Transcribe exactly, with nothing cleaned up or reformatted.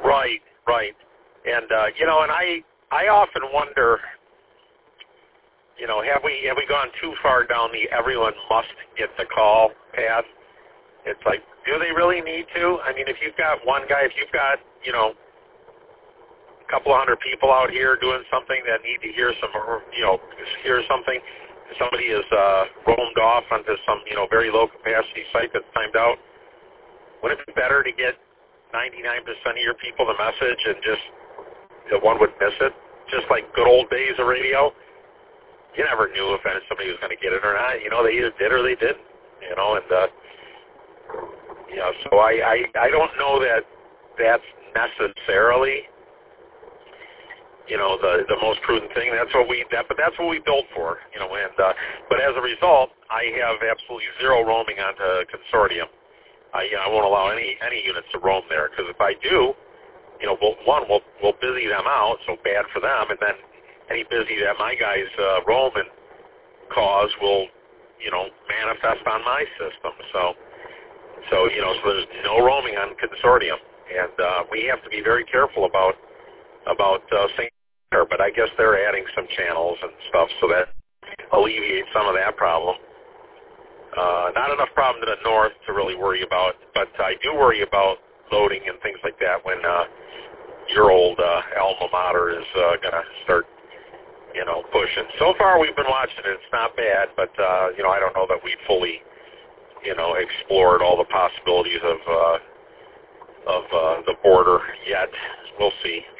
Right, right. And, uh, you know, and I, I often wonder, you know, have we, have we gone too far down the everyone must get the call path? It's like, do they really need to? I mean, if you've got one guy, if you've got, you know, a couple of hundred people out here doing something that need to hear some, or, you know, hear something, somebody is uh, roamed off onto some, you know, very low capacity site that's timed out, wouldn't it be better to get ninety-nine percent of your people the message and just that one would miss it? Just like good old days of radio. You never knew if somebody was going to get it or not. You know, they either did or they didn't. You know, and uh, you know, so I, I I don't know that that's necessarily, you know, the the most prudent thing. That's what we that, but that's what we built for. You know, and uh, but as a result, I have absolutely zero roaming onto Consortium. I you know, I won't allow any any units to roam there, because if I do, you know, we'll, one we'll we'll busy them out, so bad for them, and then any busy that my guys uh, roam and cause will, you know, manifest on my system. So. So, you know, so there's no roaming on Consortium, and uh, we have to be very careful about about uh, Saint Clair, but I guess they're adding some channels and stuff, so that alleviates some of that problem. Uh, not enough problem to the north to really worry about, but I do worry about loading and things like that when uh, your old uh, alma mater is uh, going to start, you know, pushing. So far we've been watching it. It's not bad, but, uh, you know, I don't know that we fully, you know, explored all the possibilities of uh, of uh, the border yet. We'll see.